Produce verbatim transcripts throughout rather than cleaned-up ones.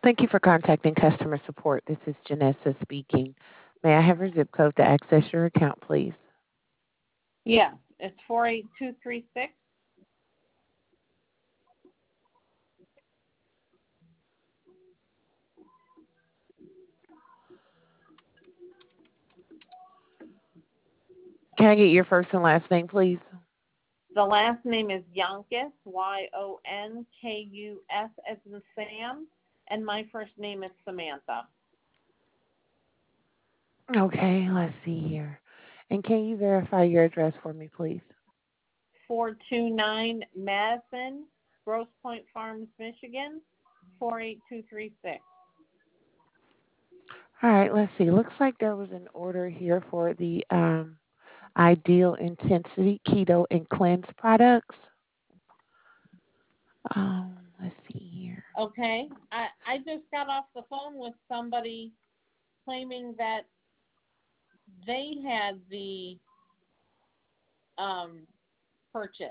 Thank you for contacting customer support. This is Janessa speaking. May I have your zip code to access your account, please? Yes, it's four eight two three six. Can I get your first and last name, please? The last name is Yonkus, Y O N K U S as in Sam, and my first name is Samantha. Okay, let's see here. And can you verify your address for me, please? four two nine Madison, Grosse Pointe Farms, Michigan, four eight two three six. All right, let's see. Looks like there was an order here for the um, Ideal Intensity Keto and Cleanse products. Um, let's see here. Okay, I, I just got off the phone with somebody claiming that they had the um, purchase.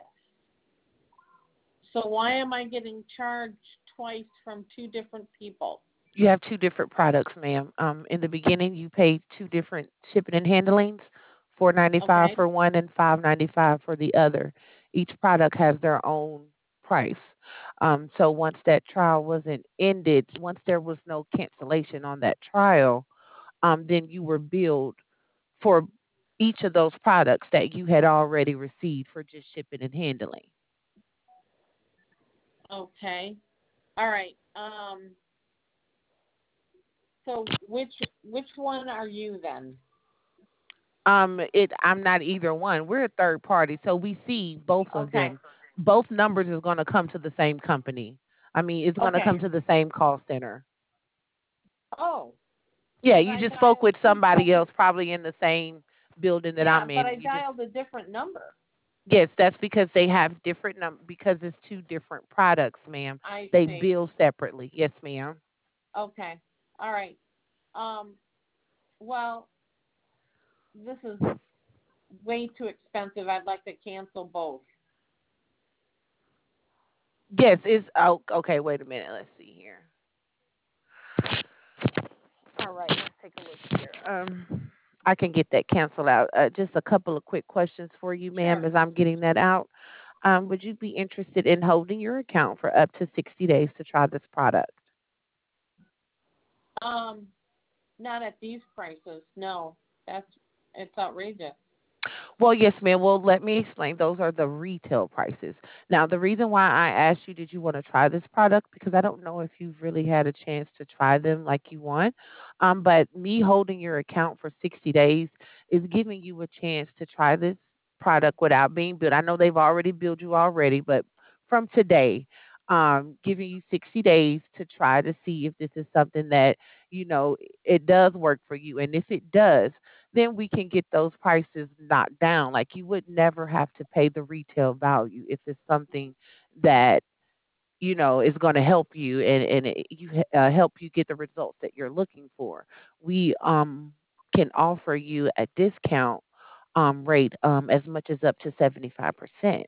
So why am I getting charged twice from two different people? You have two different products, ma'am. Um, in the beginning, you paid two different shipping and handlings, four ninety five Okay. for one and five ninety five for the other. Each product has their own price. Um, so once that trial wasn't ended, once there was no cancellation on that trial, um, then you were billed for each of those products that you had already received for just shipping and handling. Okay. All right. Um, so which which one are you then? Um, it I'm not either one. We're a third party, so we see both of Okay. them. Both numbers is going to come to the same company. I mean, it's going to come Okay. to the same call center. Oh, Yeah, because you I just spoke dialed with two somebody different. else, probably in the same building that Yeah, I'm but I in. You just dialed a different number. yes, that's because they have different num because it's two different products, ma'am. I They see. bill separately. Yes, ma'am. Okay. All right. Um, well, this is way too expensive. I'd like to cancel both. Yes, it's oh, okay. Wait a minute. Let's see here. All right, let's take a look here. Um, I can get that canceled out. Uh, just a couple of quick questions for you, ma'am, Sure. as I'm getting that out. Um, would you be interested in holding your account for up to sixty days to try this product? Um, not at these prices. No, that's it's outrageous. Well, yes, ma'am. Well, let me explain. Those are the retail prices. Now, the reason why I asked you, did you want to try this product? Because I don't know if you've really had a chance to try them like you want. Um, but me holding your account for sixty days is giving you a chance to try this product without being billed. I know they've already billed you already, but from today, um, giving you sixty days to try to see if this is something that, you know, it does work for you. And if it does, then we can get those prices knocked down. Like you would never have to pay the retail value if it's something that you know is going to help you and and it, you uh, help you get the results that you're looking for. We um can offer you a discount um rate um as much as up to seventy-five percent.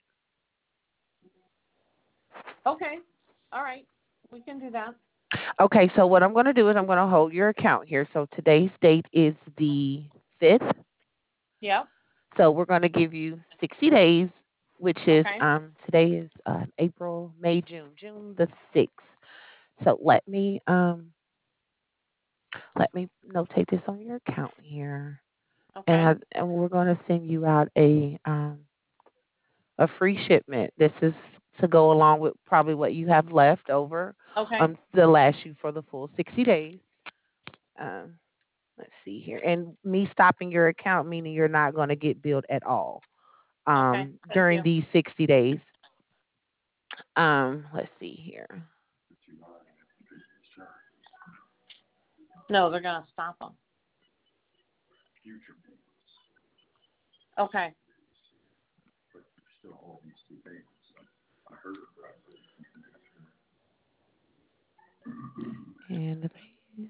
Okay. All right. We can do that. Okay, so what I'm going to do is I'm going to hold your account here. So today's date is the fifth. Yep. So we're going to give you sixty days, which is Okay. um today is uh, April, May, June, June the sixth. So let me um let me notate this on your account here, and Okay. I, and we're going to send you out a um a free shipment. This is to go along with probably what you have left over Okay. um to last you for the full sixty days. Um, let's see here, and me stopping your account meaning you're not going to get billed at all Okay. um Thank during you. these sixty days. Um, let's see here. No, they're gonna stop them. Okay. And the base.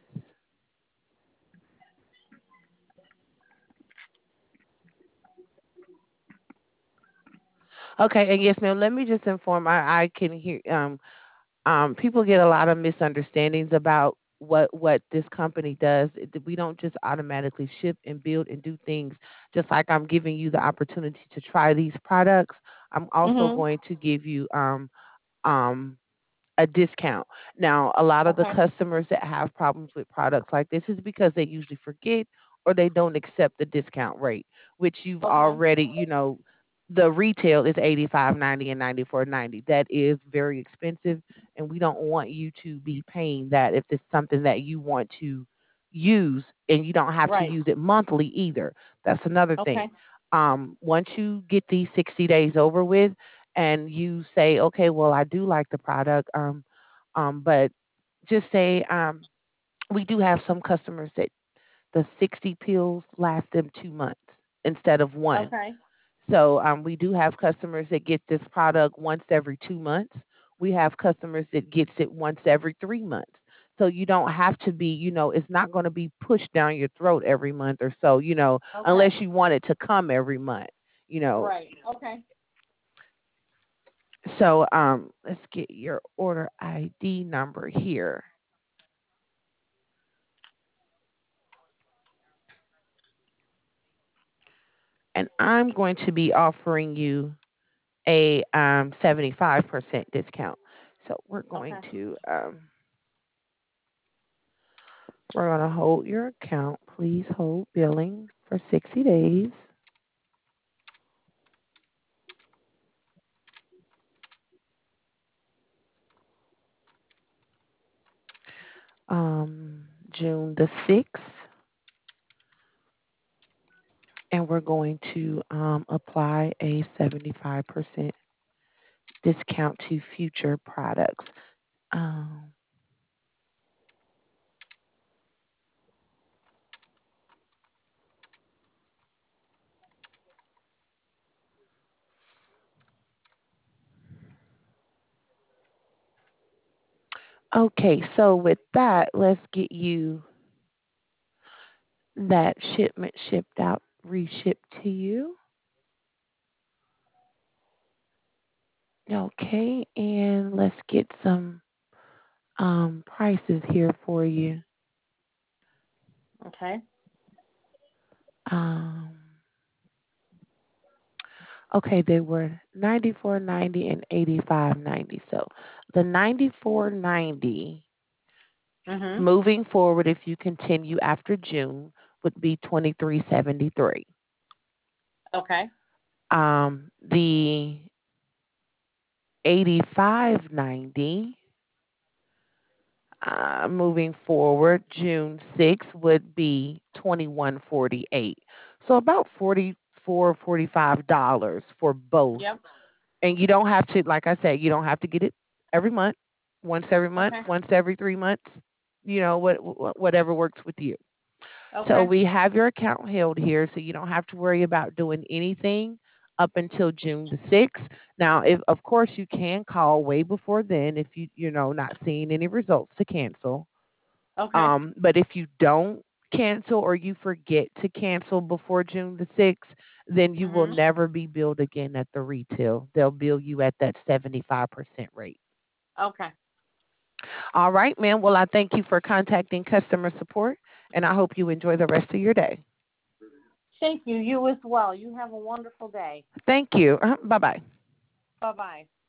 Okay, and yes, ma'am. Let me just inform. I I can hear. Um, Um, people get a lot of misunderstandings about what what this company does. It- We don't just automatically ship and build and do things. Just like I'm giving you the opportunity to try these products, I'm also Mhm. going to give you um um a discount. Now, a lot of the Okay. customers that have problems with products like this is because they usually forget or they don't accept the discount rate, which you've Okay. already, you know, the retail is eighty-five ninety and ninety-four ninety. That is very expensive, and we don't want you to be paying that if it's something that you want to use, and you don't have to Right. use it monthly either. That's another thing. Okay. Um, once you get these sixty days over with, and you say, okay, well, I do like the product, um, um, but just say um, we do have some customers that the sixty pills last them two months instead of one. Okay. So um, we do have customers that get this product once every two months. We have customers that gets it once every three months. So you don't have to be, you know, it's not going to be pushed down your throat every month or so, you know, unless Okay. you want it to come every month, you know. Right. Okay. So um, let's get your order I D number here, and I'm going to be offering you a um, seventy-five percent discount. So we're going Okay. to um, we're going to hold your account. Please hold billing for sixty days. Um, June the sixth, and we're going to um, apply a seventy-five percent discount to future products. Um, okay, so with that, let's get you that shipment shipped out, reshipped to you. Okay, and let's get some um, prices here for you. Okay. Um, okay, they were ninety four ninety and eighty five ninety. So the ninety four ninety Mhm. moving forward, if you continue after June, would be twenty three seventy three. Okay. Um, the eighty five ninety uh, moving forward, June sixth would be twenty one forty eight. So about forty four forty five dollars for both. Yep. And you don't have to, like I said, you don't have to get it every month, once every month, Okay. once every three months. You know what, wh- whatever works with you. So Okay. we have your account held here, so you don't have to worry about doing anything up until June the sixth. Now, if of course you can call way before then if you you know not seeing any results to cancel. Okay. Um, but if you don't cancel or you forget to cancel before June the sixth, then you will Mhm. never be billed again at the retail. They'll bill you at that seventy-five percent rate. Okay. All right, ma'am. Well, I thank you for contacting customer support, and I hope you enjoy the rest of your day. Thank you. You as well. You have a wonderful day. Thank you. Uh-huh. Bye bye. Bye bye.